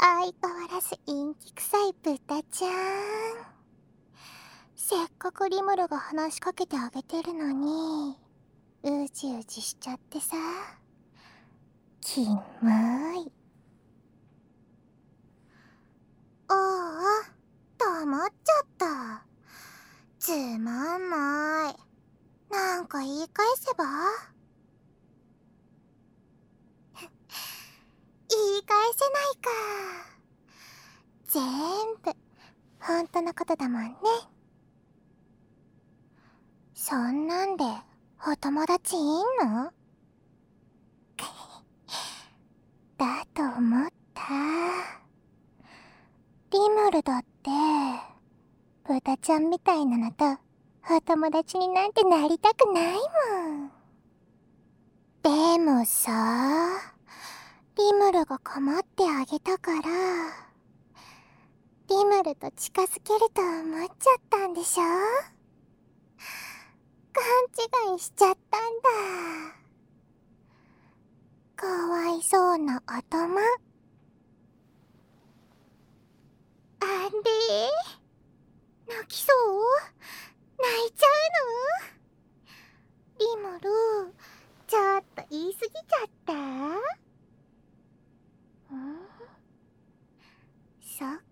相変わらず陰気臭い豚ちゃん。せっかくリムルが話しかけてあげてるのに、うじうじしちゃってさ。キモい。ああ、黙っちゃった。つまんない。なんか言い返せば？言い返せないか。全部本当のことだもんね。そんなんでお友達いんの？だと思った。リムルだって豚ちゃんみたいなのとお友達になんてなりたくないもん。でもさ、リムルが構ってあげたからリムルと近づけると思っちゃったんでしょ？勘違いしちゃったんだ。かわいそうな頭。あんで泣きそう？泣いちゃうの？リムル、ちょっと言い過ぎちゃった？そっか。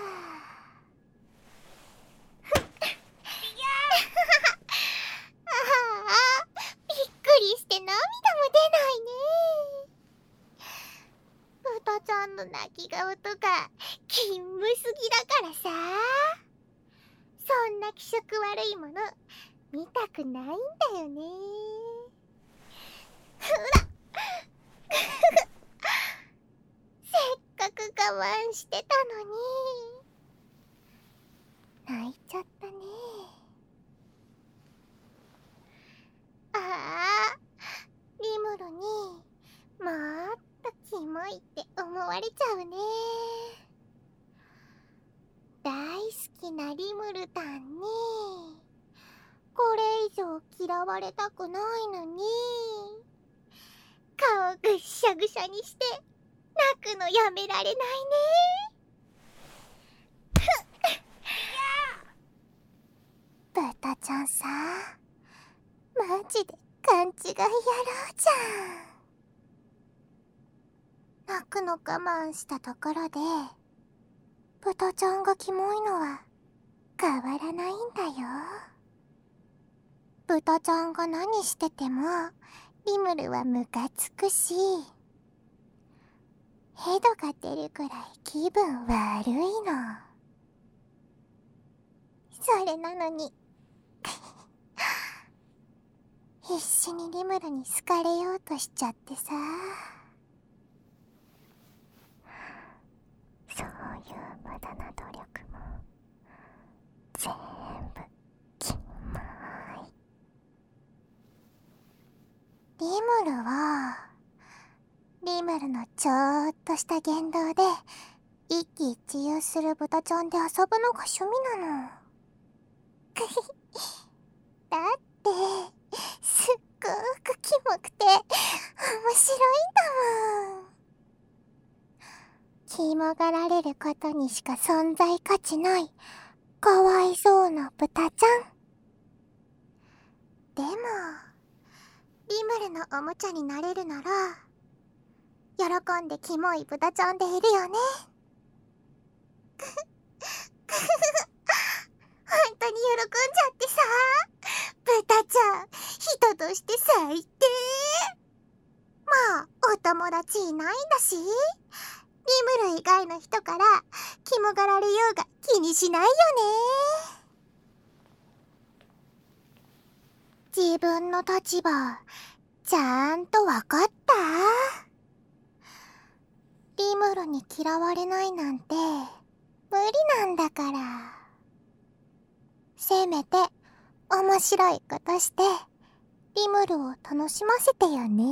ああ、びっくりして涙も出ないね。豚ちゃんの泣き顔とかキンムすぎだからさ。そんな気色悪いもの見たくないんだよね。ほらせっかく我慢してたのに泣いちゃったね。ああ、リムルにもっとキモいって思われちゃうね。大好きなリムルタンにこれ以上嫌われたくないのに顔ぐっしゃぐしゃにして泣くのやめられないね。豚ちゃんさ、マジで勘違い野郎じゃん。泣くの我慢したところで豚ちゃんがキモいのは変わらないんだよ。豚ちゃんが何しててもリムルはムカつくし、ヘドが出るくらい気分悪いの。それなのに必死にリムルに好かれようとしちゃってさ。そういう無駄な努力も全部キモい。リムルはリムルのちょっとした言動で一喜一憂する豚ちゃんで遊ぶのが趣味なの。だってすっごくキモくて面白いんだもん。キモがられることにしか存在価値ないかわいそうな豚ちゃん。でもリムルのおもちゃになれるなら喜んでキモい豚ちゃんでいるよね。本当に喜んじゃってさ。豚ちゃん人として最低。まあお友達いないんだしリムル以外の人からキモがられようが気にしないよね。自分の立場ちゃんとわかった？リムルに嫌われないなんて無理なんだから。せめて面白いことしてリムルを楽しませてよね。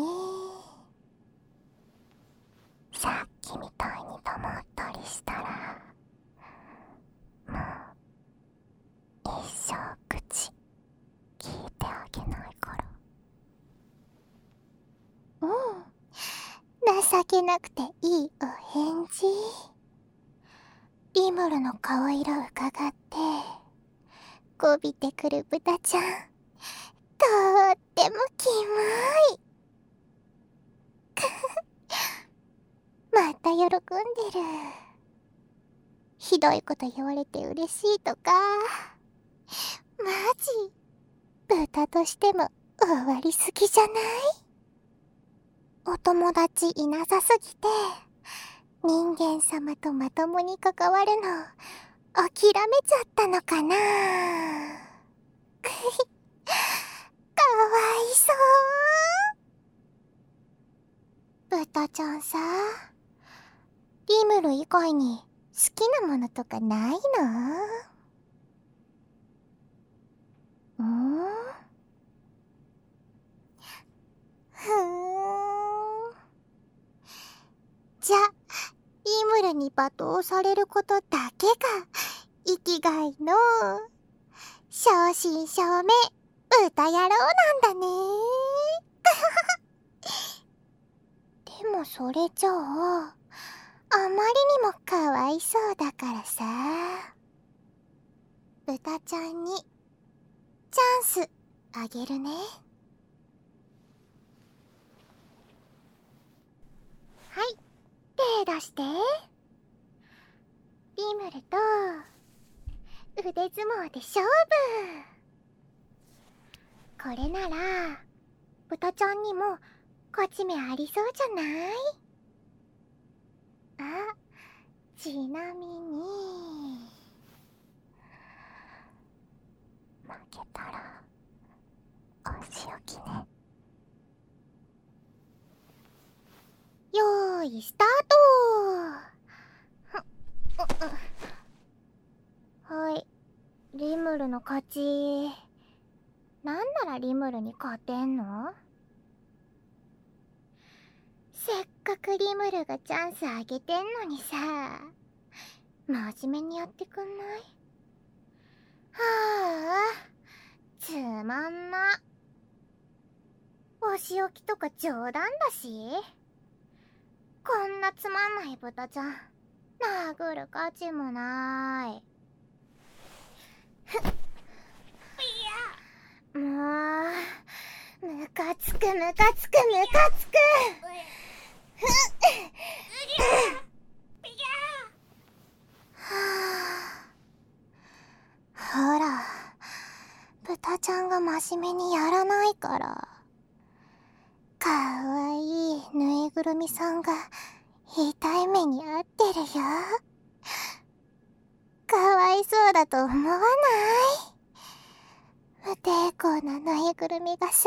さっきみたいに黙ったりしたらもう一生口聞いてあげないから。情けなくていいお返事。 リムルの顔色うかがってこびてくる豚ちゃん、とってもキモい。また喜んでる。ひどいこと言われて嬉しいとか。マジ豚としても終わりすぎじゃない？お友達いなさすぎて人間様とまともに関わるの諦めちゃったのかな。かわいそう。豚ちゃんさ、リムル以外に好きなものとかないの？ふーん。じゃ、リムルに罵倒されることだけが生きがいの正真正銘豚野郎なんだね。でもそれじゃあ、あまりにもかわいそうだからさ、豚ちゃんにチャンスあげるね。はい、手出して。リムルと腕相撲で勝負。これなら豚ちゃんにも勝ち目ありそうじゃない？あ、ちなみに負けたらお仕置きね。よーいスタート。はい、リムルの勝ち。なんならリムルに勝てんの？せっかくリムルがチャンスあげてんのにさ、真面目にやってくんない？はあ、つまんな。お仕置きとか冗談だし、こんなつまんない豚ちゃん殴る価値もない。もうムカつくムカつくムカつく。ほら、豚ちゃんが真面目にやらないから、かわいいぬいぐるみさんが痛い目に遭ってるよ。かわいそうだと思わない？無抵抗なぬいぐるみがさ、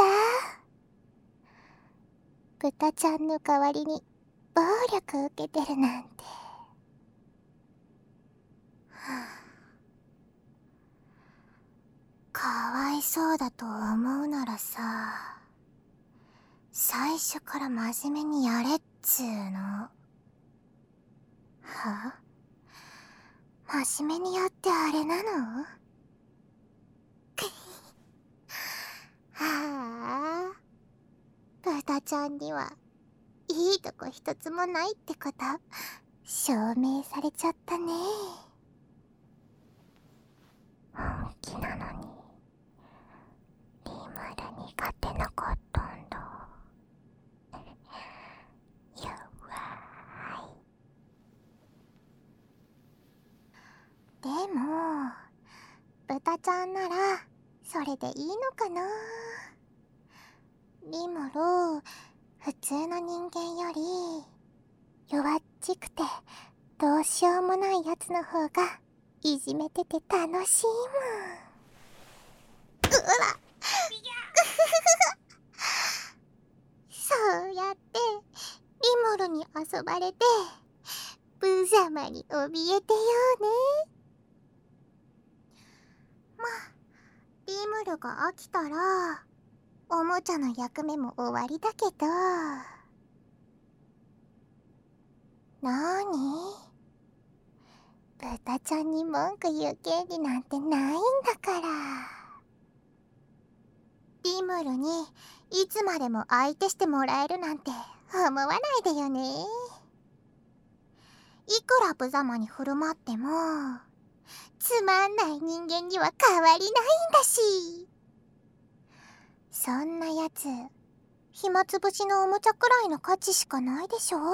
豚ちゃんの代わりに暴力受けてるなんて。かわいそうだと思うならさ、最初から真面目にやれっつーの。は？真面目にやってあれなの？はあ、豚ちゃんにはいいとこ一つもないってこと証明されちゃったね。本気なのにリムルに勝てなかったんだ。弱い。でも豚ちゃんならそれでいいのかな。リムル、普通の人間より弱っちくてどうしようもないやつの方がいじめてて楽しいもん。うらそうやってリムルに遊ばれて無様に怯えてようね。まあ、リムルが飽きたらおもちゃの役目も終わりだけど。なーに？豚ちゃんに文句言う権利なんてないんだから。リムルにいつまでも相手してもらえるなんて思わないでよね。 いくら無様に振る舞ってもつまんない人間には変わりないんだし。そんなやつ暇つぶしのおもちゃくらいの価値しかないでしょ。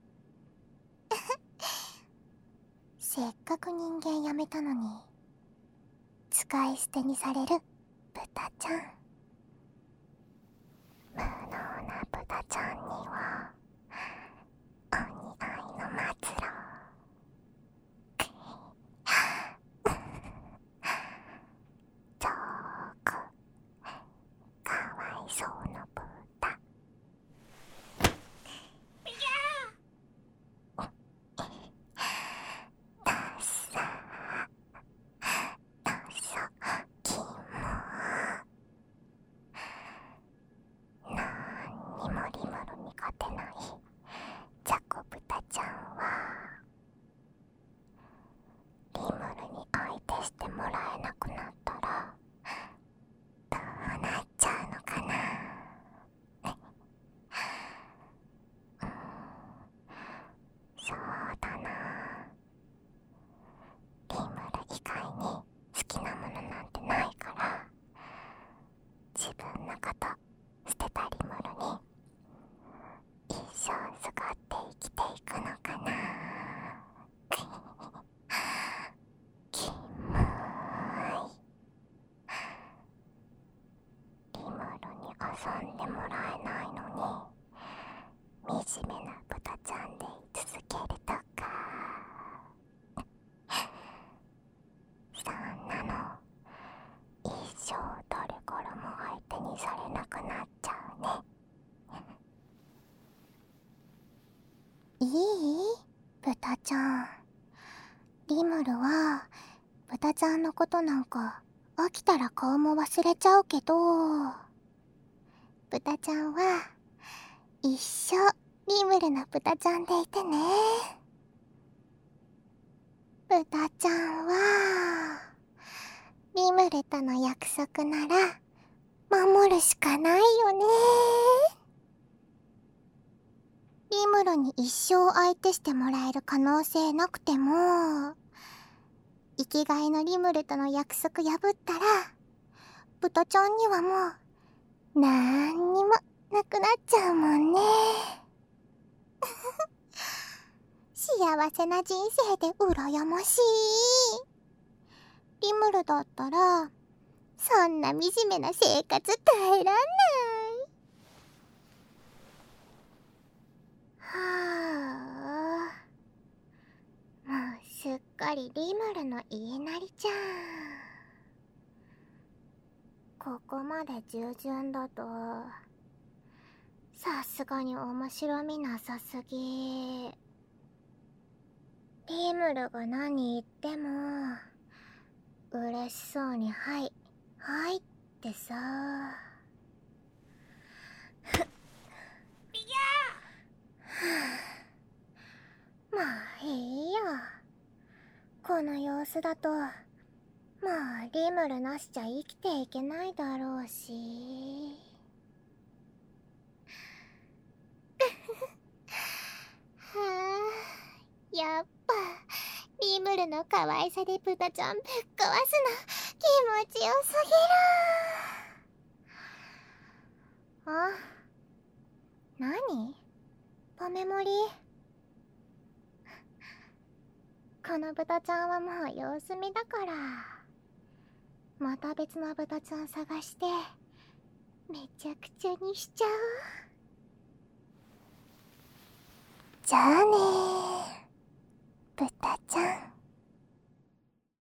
せっかく人間やめたのに使い捨てにされる豚ちゃん。無能な豚ちゃんにはお似合いの末路。ちょーくかわいそうな豚。遊んでもらえないのに惨めな豚ちゃんでい続けるとか。そんなの一生誰からも相手にされなくなっちゃうね。いい？豚ちゃん。リムルは豚ちゃんのことなんか飽きたら顔も忘れちゃうけど、豚ちゃんは一生リムルの豚ちゃんでいてね。豚ちゃんはリムルとの約束なら守るしかないよね。リムルに一生相手してもらえる可能性なくても、生きがいのリムルとの約束破ったら豚ちゃんにはもうなんにもなくなっちゃうもんね。幸せな人生で羨ましい。リムルだったらそんな惨めな生活耐えらんない。はあ、もうすっかりリムルの言いなりじゃん。ここまで従順だとさすがに面白みなさすぎ。リムルが何言っても嬉しそうにはいはいってさ。まあいいよ。この様子だともうリムルなしじゃ生きていけないだろうし。はあ、やっぱリムルの可愛さで豚ちゃんぶっ壊すの気持ちよすぎる。あ、何？パメモリ？この豚ちゃんはもう様子見だから、また別の豚ちゃん探してめちゃくちゃにしちゃう。じゃあねー。